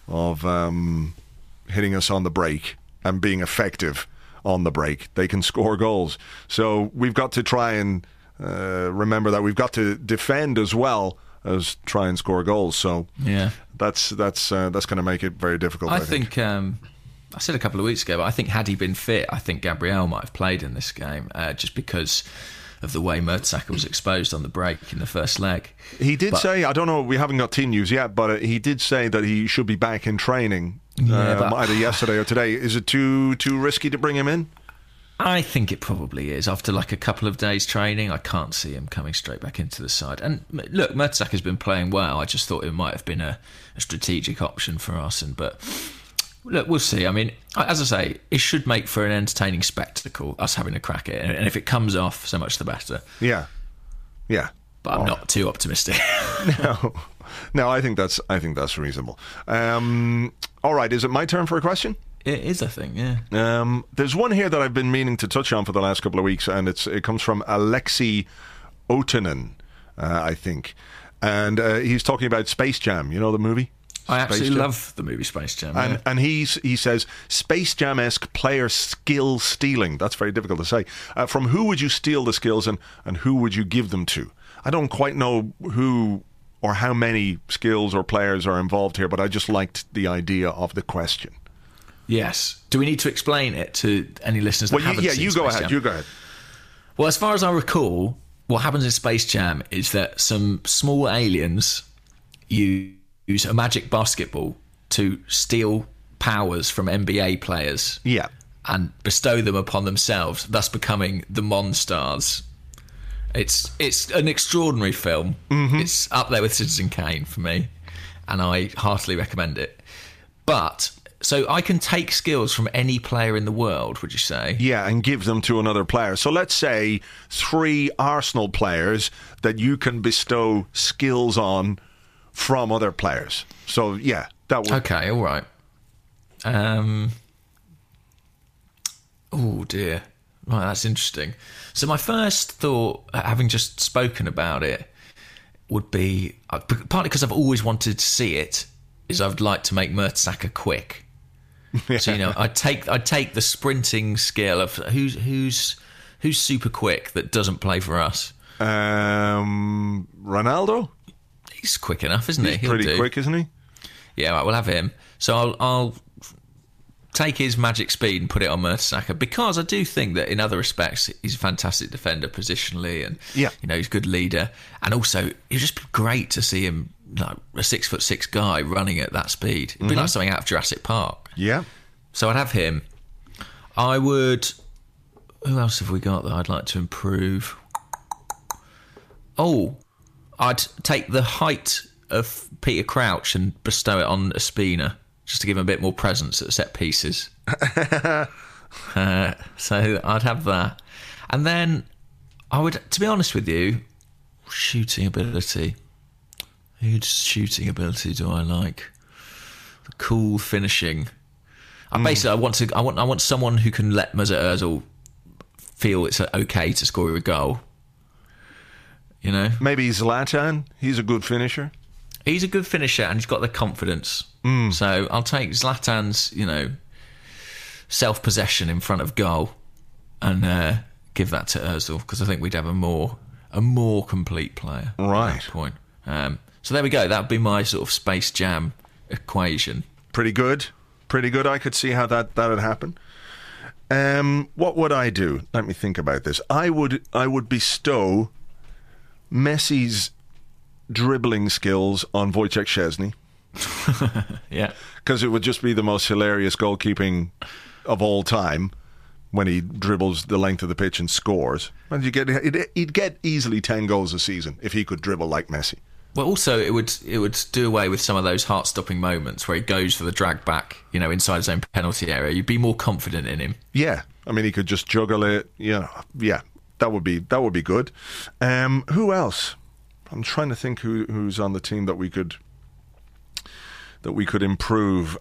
hitting us on the break and being effective on the break. They can score goals. So we've got to try and remember that we've got to defend as well as try and score goals. So yeah, that's going to make it very difficult. I think I said a couple of weeks ago, but I think had he been fit, I think Gabriel might have played in this game, just because of the way Mertesacker was exposed on the break in the first leg. He did say, I don't know, we haven't got team news yet, but he did say that he should be back in training either yesterday or today. Is it too risky to bring him in? I think it probably is. After like a couple of days training, I can't see him coming straight back into the side. And look, Mertesacker's been playing well. I just thought it might have been a strategic option for Arsenal, but look, we'll see. I mean, as I say, it should make for an entertaining spectacle, us having a crack at it. And if it comes off, so much the better. Yeah. But I'm not too optimistic. No, I think that's reasonable. All right, is it my turn for a question? It is, I think, yeah. There's one here that I've been meaning to touch on for the last couple of weeks, and it comes from Alexei Otanen, I think. And he's talking about Space Jam, you know the movie? I absolutely love the movie Space Jam. And he says, Space Jam-esque player skill stealing. That's very difficult to say. From who would you steal the skills and who would you give them to? I don't quite know who or how many skills or players are involved here, but I just liked the idea of the question. Yes. Do we need to explain it to any listeners that haven't seen you go ahead. You go ahead. Well, as far as I recall, what happens in Space Jam is that some small aliens use a magic basketball to steal powers from NBA players. Yeah. And bestow them upon themselves, thus becoming the Monstars. It's an extraordinary film. Mm-hmm. It's up there with Citizen Kane for me, and I heartily recommend it. But so I can take skills from any player in the world, would you say? Yeah, and give them to another player. So let's say 3 Arsenal players that you can bestow skills on from other players. So yeah, that would. Okay, all right. Oh dear. Right, that's interesting. So my first thought, having just spoken about it, would be, partly because I've always wanted to see it, is I'd like to make Mertesacker quick. Yeah. So I'd take the sprinting skill of who's super quick that doesn't play for us. Ronaldo. He's quick enough, isn't he? He's pretty quick, isn't he? Yeah, right, we'll have him. So I'll take his magic speed and put it on Mertesacker, because I do think that in other respects he's a fantastic defender positionally, and he's a good leader, and also it'd just be great to see him, like a 6'6" guy running at that speed. It'd be like something out of Jurassic Park. Yeah. So I'd have him. I would. Who else have we got that I'd like to improve? Oh, I'd take the height of Peter Crouch and bestow it on Ospina, just to give him a bit more presence at set pieces. So I'd have that. And then I would, to be honest with you, shooting ability. Whose shooting ability do I like? The cool finishing. Basically, I want someone who can let Mesut Ozil feel it's okay to score a goal. Maybe Zlatan. He's a good finisher. He's a good finisher, and he's got the confidence. So I'll take Zlatan's, self-possession in front of goal, and give that to Ozil, because I think we'd have a more complete player. Right. At that point. So there we go. That would be my sort of Space Jam equation. Pretty good. Pretty good. I could see how that would happen. What would I do? Let me think about this. I would bestow Messi's dribbling skills on Wojciech Szczesny. Yeah. Because it would just be the most hilarious goalkeeping of all time when he dribbles the length of the pitch and scores. And he'd get easily 10 goals a season if he could dribble like Messi. Well, also it would do away with some of those heart-stopping moments where he goes for the drag back, inside his own penalty area. You'd be more confident in him. Yeah, I mean he could just juggle it. Yeah, that would be good. Who else? I'm trying to think who's on the team that we could improve.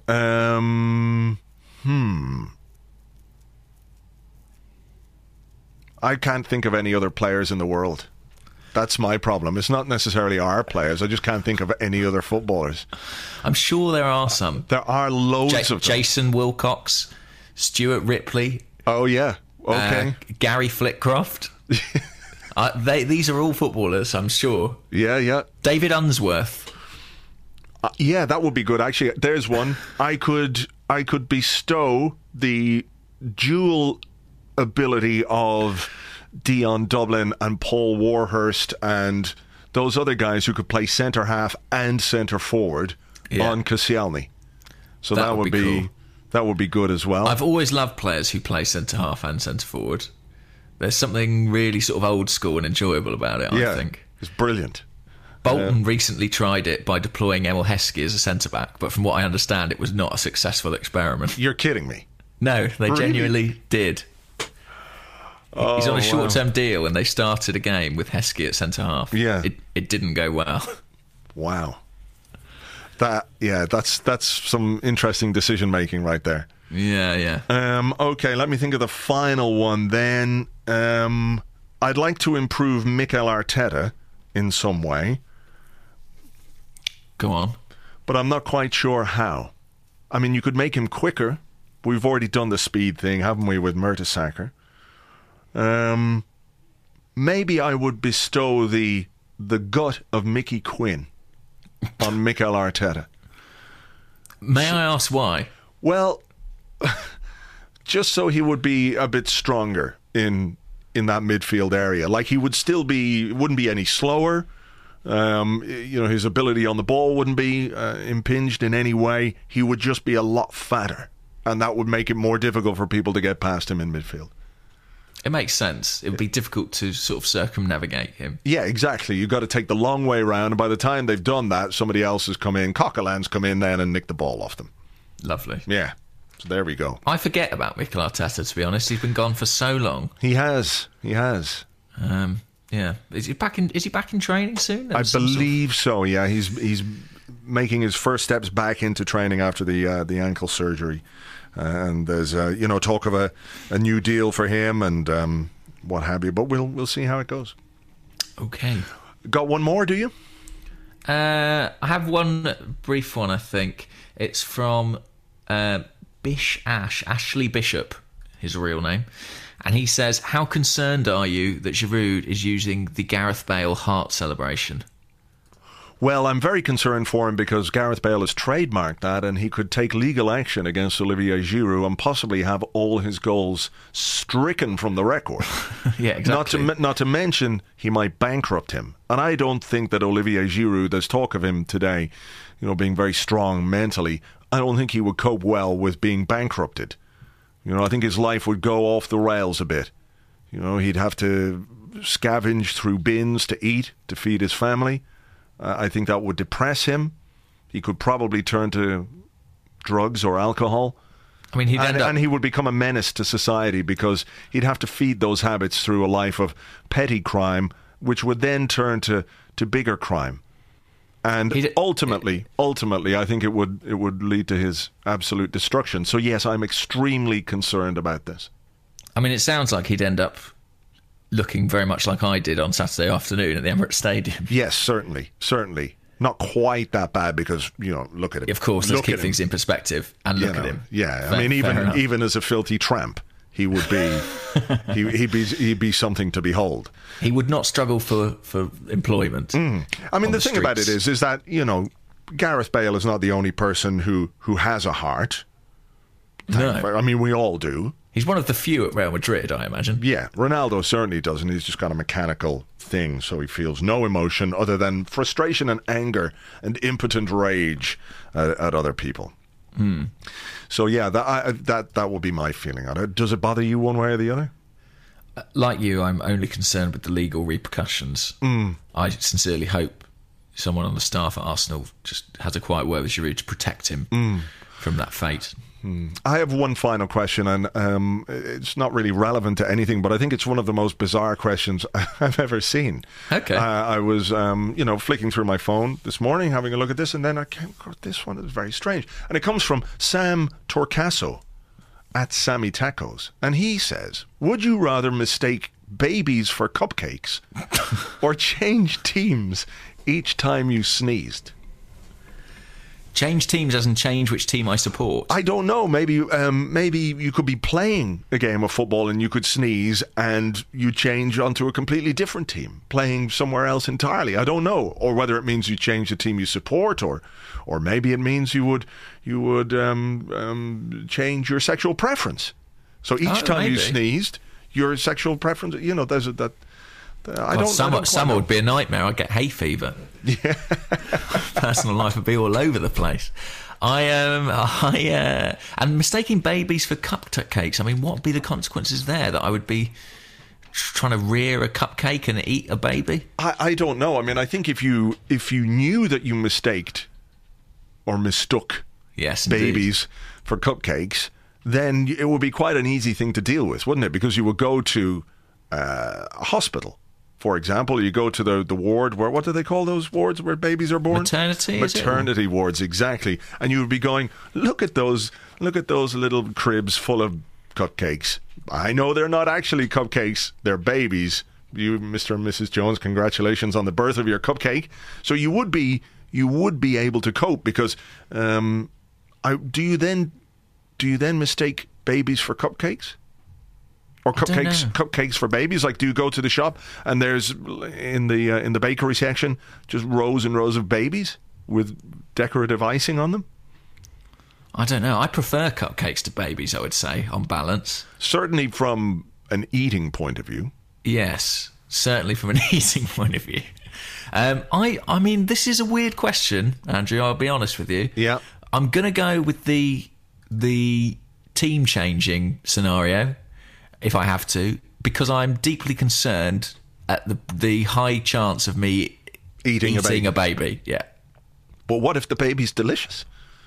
I can't think of any other players in the world. That's my problem. It's not necessarily our players. I just can't think of any other footballers. I'm sure there are some. There are loads of them. Jason Wilcox, Stuart Ripley. Oh, yeah. Okay. Gary Flitcroft. These are all footballers, I'm sure. Yeah. David Unsworth. Yeah, that would be good. Actually, there's one. I could bestow the dual ability of Dion Dublin and Paul Warhurst and those other guys who could play centre half and centre forward on Koscielny. So that would be cool. That would be good as well. I've always loved players who play centre half and centre forward. There's something really sort of old school and enjoyable about it, I think. It's brilliant. Bolton recently tried it by deploying Emil Heskey as a centre-back, but from what I understand, it was not a successful experiment. You're kidding me. No, they genuinely did. He's on a short-term deal, and they started a game with Heskey at centre-half. Yeah. It didn't go well. Wow. That's some interesting decision-making right there. Yeah. Okay, let me think of the final one then. I'd like to improve Mikel Arteta in some way. Go on. But I'm not quite sure how. I mean, you could make him quicker. We've already done the speed thing, haven't we, with Mertesacker? Maybe I would bestow the gut of Mickey Quinn on Mikel Arteta. May I ask why? Well, just so he would be a bit stronger in that midfield area. Like he would still wouldn't be any slower. His ability on the ball wouldn't be impinged in any way. He would just be a lot fatter, and that would make it more difficult for people to get past him in midfield. It makes sense. It would be difficult to sort of circumnavigate him. Yeah, exactly. You've got to take the long way round, and by the time they've done that, somebody else has come in. Coquelin's come in then and nicked the ball off them. Lovely. Yeah. So there we go. I forget about Mikel Arteta, to be honest. He's been gone for so long. He has. Yeah. Is he back in training soon? I believe so. Yeah, he's making his first steps back into training after the ankle surgery, and there's talk of a new deal for him and what have you. But we'll see how it goes. Okay. Got one more? Do you? I have one brief one. I think it's from Ashley Bishop, his real name. And he says, how concerned are you that Giroud is using the Gareth Bale heart celebration? Well, I'm very concerned for him because Gareth Bale has trademarked that, and he could take legal action against Olivier Giroud and possibly have all his goals stricken from the record. Yeah, exactly. Not to mention, he might bankrupt him. And I don't think that Olivier Giroud, there's talk of him today, being very strong mentally, I don't think he would cope well with being bankrupted. I think his life would go off the rails a bit. He'd have to scavenge through bins to eat, to feed his family. I think that would depress him. He could probably turn to drugs or alcohol. I mean, and he would become a menace to society because he'd have to feed those habits through a life of petty crime, which would then turn to bigger crime. And ultimately, I think it would lead to his absolute destruction. So yes, I'm extremely concerned about this. I mean, it sounds like he'd end up looking very much like I did on Saturday afternoon at the Emirates Stadium. Yes, certainly. Not quite that bad because, look at him. Of course, let's keep things in perspective and look at him. Yeah, I mean, even as a filthy tramp, he would be he'd be something to behold. He would not struggle for employment. I mean, the thing about it is that Gareth Bale is not the only person who has a heart. No. I mean, we all do. He's one of the few at Real Madrid, I imagine. Yeah, Ronaldo certainly doesn't. He's just got a mechanical thing, so he feels no emotion other than frustration and anger and impotent rage at other people. So yeah, that will be my feeling on it. Does it bother you one way or the other? Like you, I'm only concerned with the legal repercussions. I sincerely hope someone on the staff at Arsenal just has a quiet word with Giroud to protect him from that fate. I have one final question, and it's not really relevant to anything, but I think it's one of the most bizarre questions I've ever seen. Okay. I was, flicking through my phone this morning, having a look at this, and then I came across this one. It's very strange. And it comes from Sam Torcaso at Sammy Tacos. And he says, would you rather mistake babies for cupcakes or change teams each time you sneezed? Change teams doesn't change which team I support. I don't know. Maybe you could be playing a game of football and you could sneeze and you change onto a completely different team, playing somewhere else entirely. I don't know. Or whether it means you change the team you support, or maybe it means you would change your sexual preference. So each time you sneezed, your sexual preference, there's that. Summer would be a nightmare. I'd get hay fever. Yeah. Personal life would be all over the place. And mistaking babies for cupcakes. I mean, what would be the consequences there? That I would be trying to rear a cupcake and eat a baby? I don't know. I mean, I think if you knew that you mistook babies for cupcakes, then it would be quite an easy thing to deal with, wouldn't it? Because you would go to a hospital. For example, you go to the ward where, what do they call those wards where babies are born? Maternity wards, exactly. And you would be going, look at those little cribs full of cupcakes. I know they're not actually cupcakes, they're babies. You, Mr. and Mrs. Jones, congratulations on the birth of your cupcake. So you would be able to cope, because do you then mistake babies for cupcakes? Or cupcakes for babies? Like, do you go to the shop and there's in the bakery section just rows and rows of babies with decorative icing on them? I don't know. I prefer cupcakes to babies, I would say, on balance. Certainly from an eating point of view. Yes, certainly from an eating point of view. I mean, this is a weird question, Andrew, I'll be honest with you. Yeah. I'm going to go with the team-changing scenario, if I have to, because I'm deeply concerned at the high chance of me eating a baby. Yeah. But what if the baby's delicious?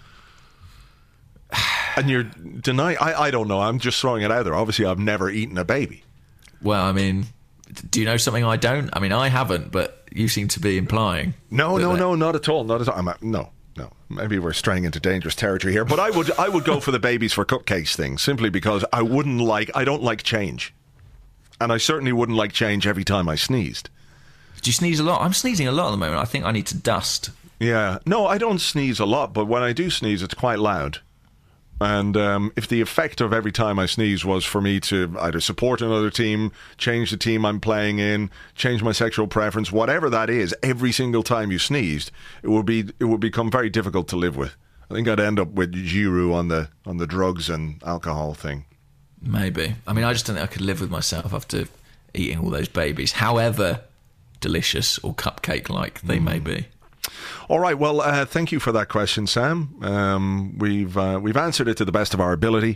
And you're denying... I don't know. I'm just throwing it out there. Obviously, I've never eaten a baby. Well, I mean, do you know something I don't? I mean, I haven't, but you seem to be implying. No, not at all. Not at all. No. Maybe we're straying into dangerous territory here. But I would go for the babies for cupcakes thing, simply because I don't like change. And I certainly wouldn't like change every time I sneezed. Do you sneeze a lot? I'm sneezing a lot at the moment. I think I need to dust. Yeah. No, I don't sneeze a lot, but when I do sneeze, it's quite loud. And if the effect of every time I sneeze was for me to either support another team, change the team I'm playing in, change my sexual preference, whatever that is, every single time you sneezed, it would become very difficult to live with. I think I'd end up with Giroud on the drugs and alcohol thing. Maybe. I mean, I just don't think I could live with myself after eating all those babies, however delicious or cupcake-like they may be. All right, well, thank you for that question, Sam. We've answered it to the best of our ability,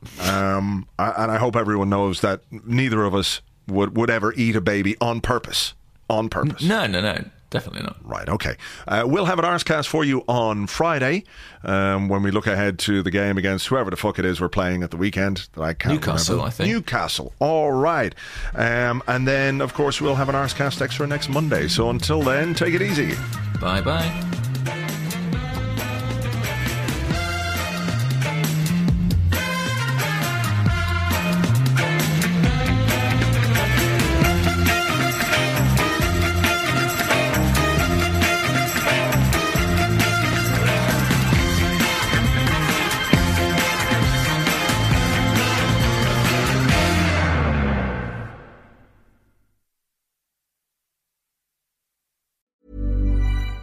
and I hope everyone knows that neither of us would ever eat a baby on purpose. On purpose. No, definitely not. Right, okay. We'll have an Arscast for you on Friday when we look ahead to the game against whoever the fuck it is we're playing at the weekend. That I can't Newcastle, remember. I think. Newcastle. All right. And then, of course, we'll have an Arscast Extra next Monday. So until then, take it easy. Bye-bye.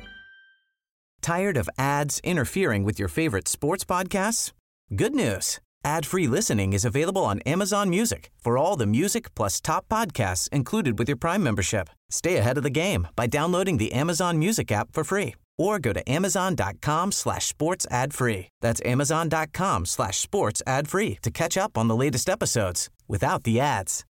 Tired of ads interfering with your favorite sports podcasts? Good news. Ad-free listening is available on Amazon Music for all the music plus top podcasts included with your Prime membership. Stay ahead of the game by downloading the Amazon Music app for free or go to amazon.com/sports ad free. That's amazon.com/sports ad free to catch up on the latest episodes without the ads.